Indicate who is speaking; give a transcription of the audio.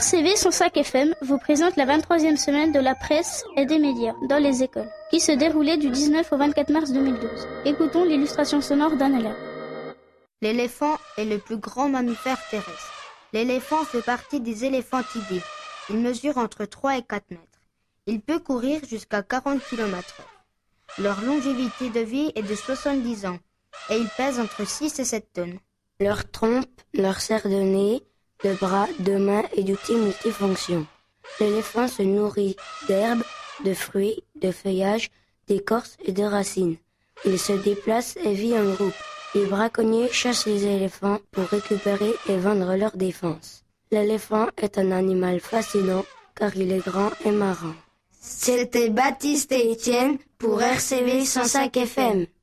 Speaker 1: RCV 105 FM vous présente la 23e semaine de la presse et des médias dans les écoles, qui se déroulait du 19 au 24 mars 2012. Écoutons l'illustration sonore d'un élève.
Speaker 2: L'éléphant est le plus grand mammifère terrestre. L'éléphant fait partie des éléphantidés. Il mesure entre 3 et 4 mètres. Il peut courir jusqu'à 40 km/h. Leur longévité de vie est de 70 ans et ils pèsent entre 6 et 7 tonnes.
Speaker 3: Leur trompe leur sert de nez, de bras, de mains et d'outils multifonctions. L'éléphant se nourrit d'herbes, de fruits, de feuillages, d'écorces et de racines. Il se déplace et vit en groupe. Les braconniers chassent les éléphants pour récupérer et vendre leur défense. L'éléphant est un animal fascinant car il est grand et marrant. C'était Baptiste et Étienne pour RCV 105 FM.